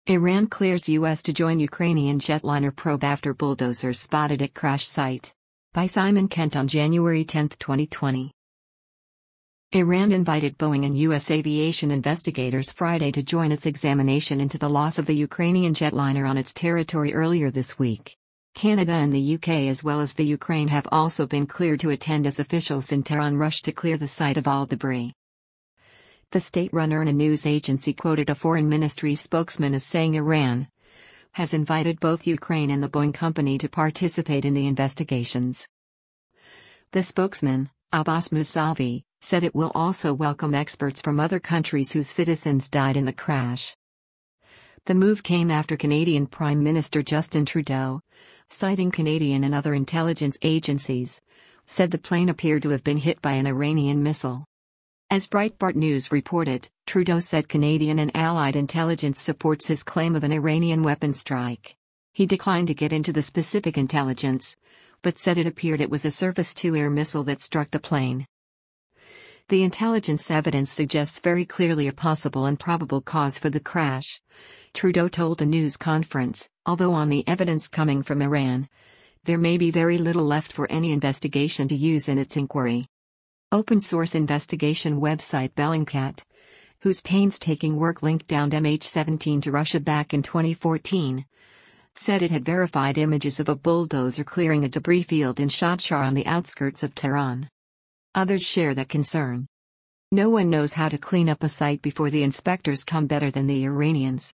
Iran clears U.S. to join Ukrainian jetliner probe after bulldozers spotted at crash site. By Simon Kent on January 10, 2020. Iran invited Boeing and U.S. aviation investigators Friday to join its examination into the loss of the Ukrainian jetliner on its territory earlier this week. Canada and the UK as well as the Ukraine have also been cleared to attend as officials in Tehran rush to clear the site of all debris. The state-run IRNA news agency quoted a foreign ministry spokesman as saying Iran has invited both Ukraine and the Boeing company to participate in the investigations. The spokesman, Abbas Mousavi, said it will also welcome experts from other countries whose citizens died in the crash. The move came after Canadian Prime Minister Justin Trudeau, citing Canadian and other intelligence agencies, said the plane appeared to have been hit by an Iranian missile. As Breitbart News reported, Trudeau said Canadian and Allied intelligence supports his claim of an Iranian weapon strike. He declined to get into the specific intelligence, but said it appeared it was a surface-to-air missile that struck the plane. The intelligence evidence suggests very clearly a possible and probable cause for the crash, Trudeau told a news conference, although on the evidence coming from Iran, there may be very little left for any investigation to use in its inquiry. Open-source investigation website Bellingcat, whose painstaking work linked downed MH17 to Russia back in 2014, said it had verified images of a bulldozer clearing a debris field in Shadshar on the outskirts of Tehran. Others share that concern. No one knows how to clean up a site before the inspectors come better than the Iranians.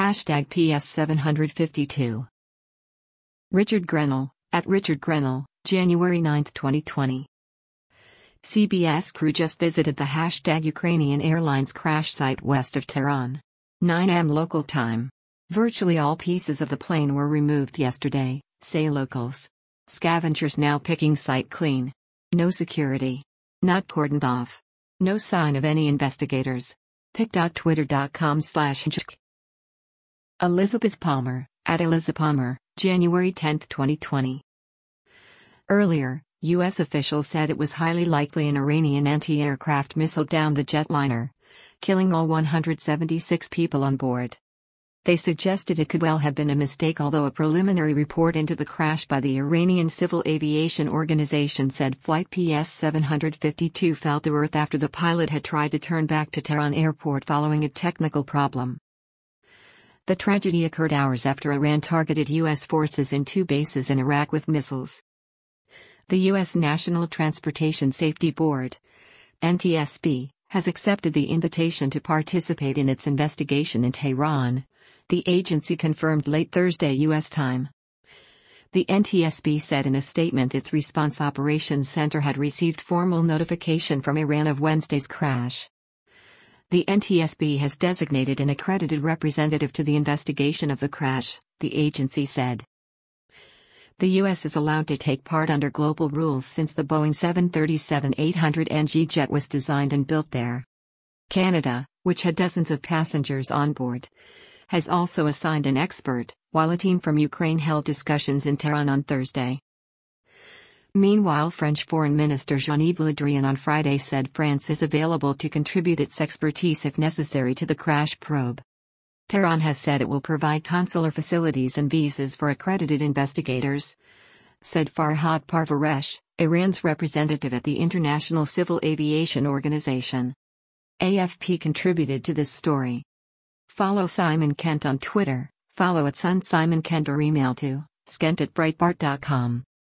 #PS752. Richard Grenell, at Richard Grenell, January 9, 2020. CBS crew just visited the Ukrainian Airlines crash site west of Tehran. 9 am local time. Virtually all pieces of the plane were removed yesterday, say locals. Scavengers now picking site clean. No security. Not cordoned off. No sign of any investigators. pic.twitter.com/. Elizabeth Palmer, at Elizabeth Palmer, January 10, 2020. Earlier, U.S. officials said it was highly likely an Iranian anti-aircraft missile downed the jetliner, killing all 176 people on board. They suggested it could well have been a mistake, although a preliminary report into the crash by the Iranian Civil Aviation Organization said Flight PS752 fell to earth after the pilot had tried to turn back to Tehran airport following a technical problem. The tragedy occurred hours after Iran targeted U.S. forces in 2 bases in Iraq with missiles. The U.S. National Transportation Safety Board, NTSB, has accepted the invitation to participate in its investigation in Tehran, the agency confirmed late Thursday U.S. time. The NTSB said in a statement its response operations center had received formal notification from Iran of Wednesday's crash. The NTSB has designated an accredited representative to the investigation of the crash, the agency said. The U.S. is allowed to take part under global rules since the Boeing 737-800NG jet was designed and built there. Canada, which had dozens of passengers on board, has also assigned an expert, while a team from Ukraine held discussions in Tehran on Thursday. Meanwhile, French Foreign Minister Jean-Yves Le Drian on Friday said France is available to contribute its expertise if necessary to the crash probe. Tehran has said it will provide consular facilities and visas for accredited investigators, said Farhad Parvaresh, Iran's representative at the International Civil Aviation Organization. AFP contributed to this story. Follow Simon Kent on Twitter, follow @SunSimonKent or email to skent@breitbart.com.